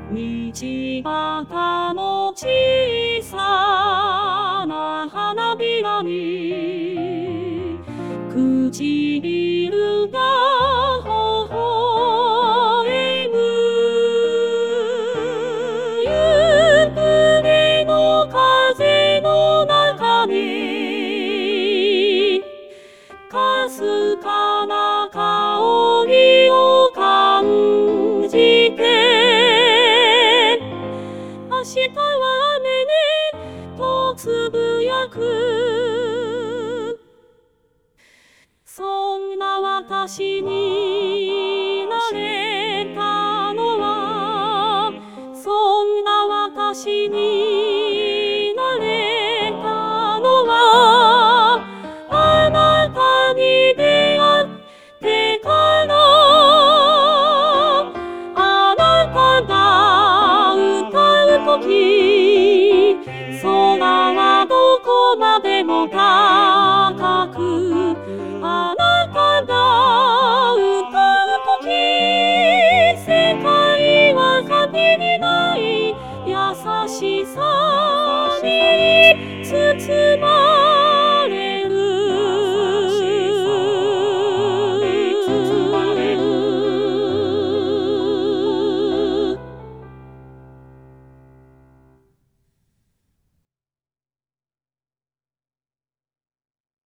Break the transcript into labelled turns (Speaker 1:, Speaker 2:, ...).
Speaker 1: 道端の小さな花びらに唇が微笑む。夕暮れの風の中にかすかな香りを感じて、明日は雨ねとつぶやく。そんな私に